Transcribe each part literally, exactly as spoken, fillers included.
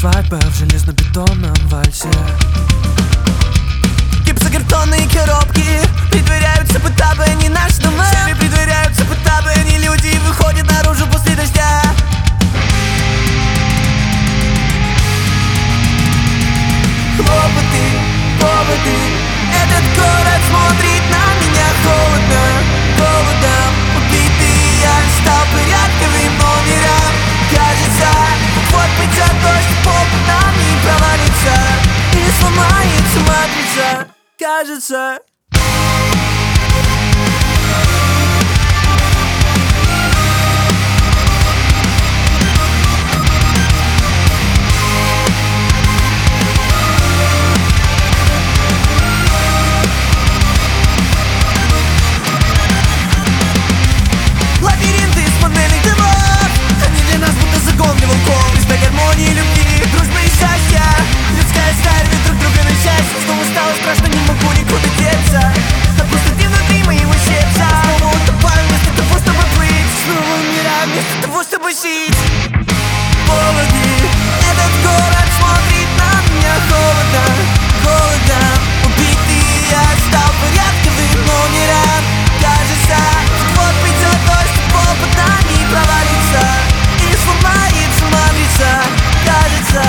свадьба в железно-бетонном вальсе. Гипсокартонные коробки притворяются, будто бы они наши дома. Всеми притворяются, будто бы они люди, и выходят наружу после дождя. Хлопоты, поводы. Этот город смотрит на меня холодно, голодом убитый. Я стал порядковым номером. Кажется, вот пойдет дождь, пол под нами провалится и сломается матрица. Кажется. Лабиринты из панельных домов, они для нас будто загон для волков. Вместо гармонии, любви, дружбы и счастья, людская стая рвет друг друга на части. Снова стало страшно, не могу никуда деться. А просто ты внутри моего сердца. Снова утопаю вместо того, чтобы плыть. Снова умираю вместо того, чтобы жить. Поводы. Этот город смотрит на меня холодно, голодом убитый. Я стал порядковым номером. Кажется, вот придет дождь, и пол под нами провалится и сломается матрица. Кажется.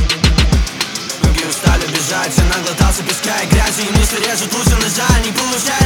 Устали бежать, я наглотался песка и грязи, и мысли режут лучше ножа, не получается.